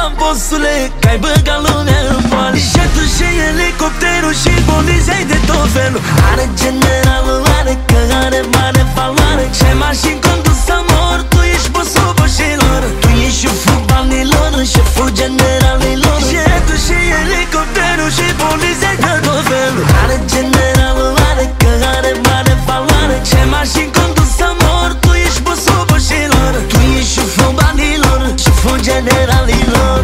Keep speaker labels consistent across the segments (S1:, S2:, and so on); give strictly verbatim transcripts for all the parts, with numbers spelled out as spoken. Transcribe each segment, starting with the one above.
S1: bossule, că ai băgat lumea în poale. Jetul și elicopterul și poliția de tot felul. Are generalul, are că are mare valoare. Ce-ai mașini condus să mor, tu ești bossul boșilor. Tu ești șeful banilor, șeful generalilor. Jetul și elicopterul și poliția de tot felul. Are generalul, are că are mare valoare. Ce-ai mașini condus să mor, tu ești bossul boșilor. Tu ești șeful banilor, șeful generalilor.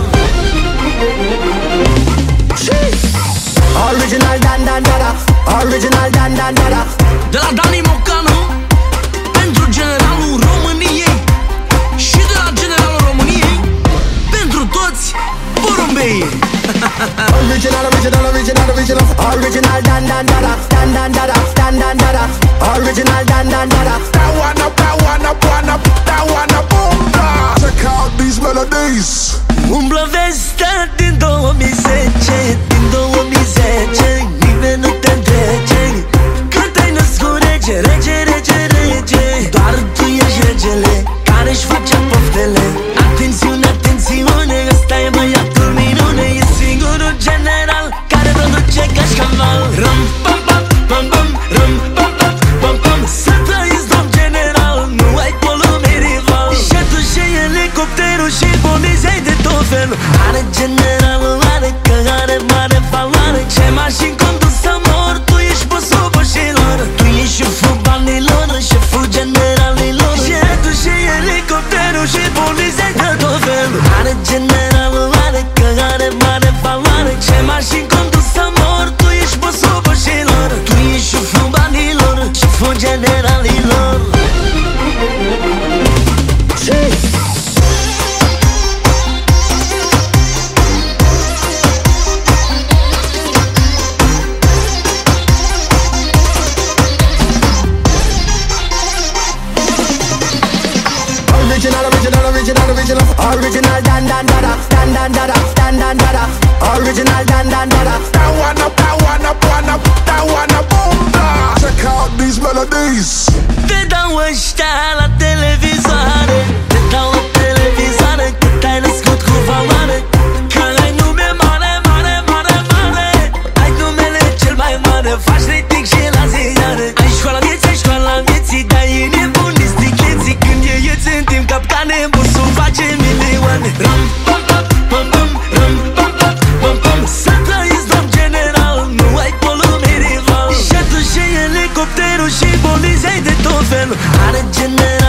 S2: Original Dan Dan Dada, original Dan Dan Dada.
S1: De la Dani Mocanu pentru generalul României și de la generalul României pentru toți porumbei.
S2: Original, original, original, original, original Dan Dan Dada, Dan Dan Dada, Dan Dan Dada, original Dan Dan Dada.
S3: That one up, that one up, one up, that one up, boom, da. Check out these melodies.
S1: Umblă vestea din două mii zece, din două mii zece, nimeni nu te întrece. Când te-ai născut rege, rege, rege, rege, doar tu ești regele care-și face poftele. Atențiune, atențiune, ăsta e băiatul minune. E singurul general care produce cașcaval. Ram, pam, pam, pam, pam, ram, pam, pam, pam, pam. Să trăiți, domn general, nu ai polume rival. Jetul și elicopterul și poliția de tot felul. Are generalul, are că are mare valoare. Ce mașini condus să mor, tu ești bossul boșilor. Tu ești șeful banilor, șeful generalilor. Jetul și elicopterul și poliția de tot felul. Are generalul, are că are mare valoare. Ce mașini condus să mor, tu ești bossul boșilor. Tu ești șeful banilor, șeful generalilor.
S2: Original, original, original, original, original Dan Dan Dada, Dan Dan Dada, Dan Dan Dada, original Dan Dan Dada.
S3: That one up, that one up, one up, that one up, boom, da. Check out these melodies.
S1: Te dau ăștia la televizoare, te dau la televizoare, că te-ai născut cu valoare. Că ai nume mare, mare, mare, mare. Ai numele cel mai mare, faci rating și la ziare. Ai școala vieții, ai școala vieții, dar e nebunii sticheții. Când e ieți în timp capcane, bossul face milioane. Ram, pam, pam, pam, pam, ram, pam, pam, pam, pam. Să trăiți, domn general, nu ai polume rival. Jetul și elicopterul și poliția de tot felul. Are general